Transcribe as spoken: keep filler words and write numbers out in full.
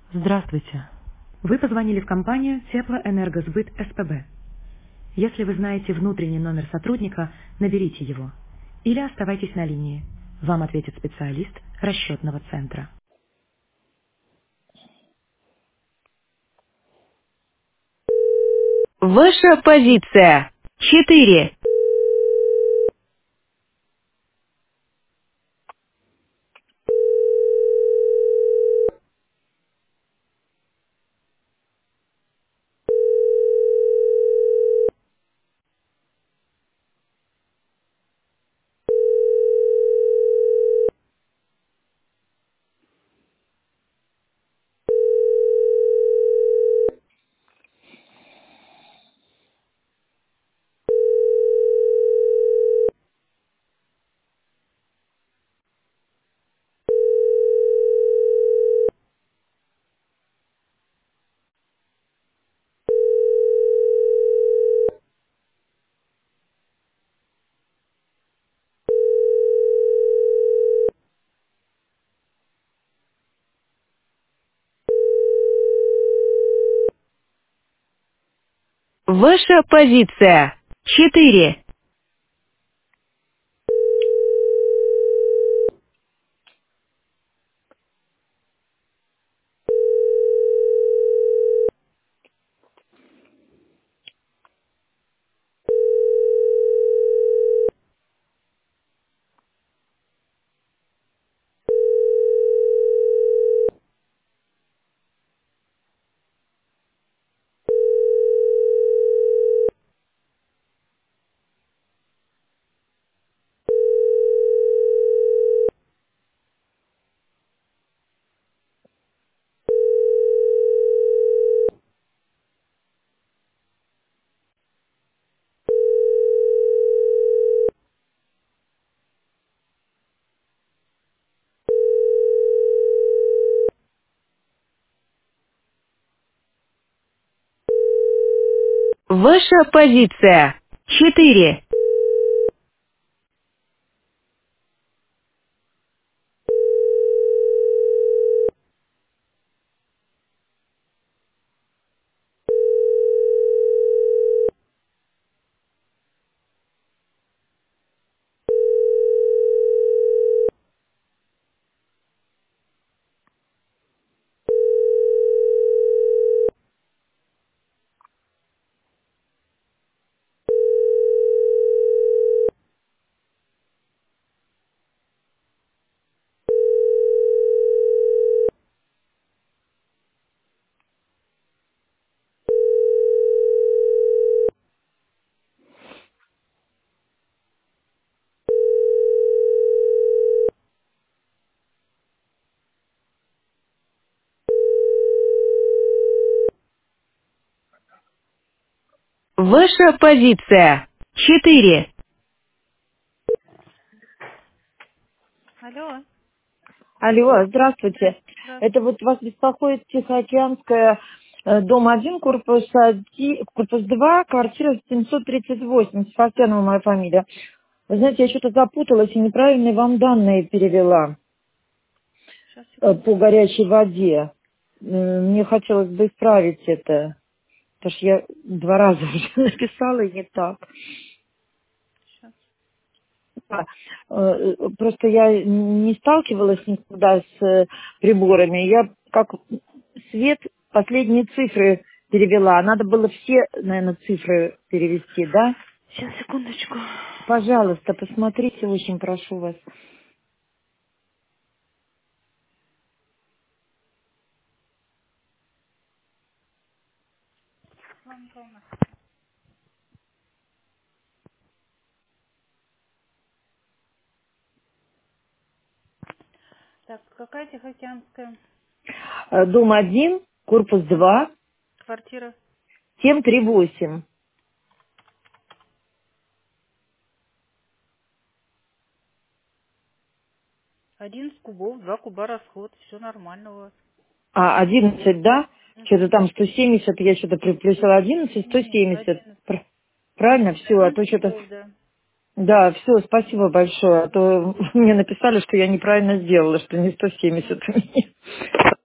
Здравствуйте. Вы позвонили в компанию Теплоэнергосбыт СПБ. Если вы знаете внутренний номер сотрудника, наберите его. Или оставайтесь на линии. Вам ответит специалист расчетного центра. Ваша позиция. Четыре. Ваша позиция. Четыре. Ваша позиция. Четыре. Ваша позиция. Четыре. Алло, Алло, здравствуйте. Это здравствуйте. вот вас беспокоит Тихоокеанская, э, дом один, корпус один, корпус два, квартира семьсот тридцать восемь. Севастьянова моя фамилия. Вы знаете, я что-то запуталась и неправильные вам данные перевела Сейчас, э, по секундочку. горячей воде. Э, Мне хотелось бы исправить это, потому что я два раза уже написала и не так. Сейчас. Да. Э, Просто я не сталкивалась никогда с э, приборами. Я как свет последние цифры перевела. Надо было все, наверное, цифры перевести, да? Сейчас, секундочку. Пожалуйста, посмотрите, очень прошу вас. Так, какая Тихоокеанская Э, Дом один, корпус два, квартира? семь три восемь. Один с кубов, два куба расход. Все нормально у вас. А, одиннадцать, да? Что-то Угу. там сто семьдесят, я что-то приплюсила одиннадцать, сто Нет, семьдесят. одиннадцать. Пр- Правильно, все, а Один то с что-то... кубов, да. Да, все, спасибо большое. А то мне написали, что я неправильно сделала, что не сто семьдесят у меня.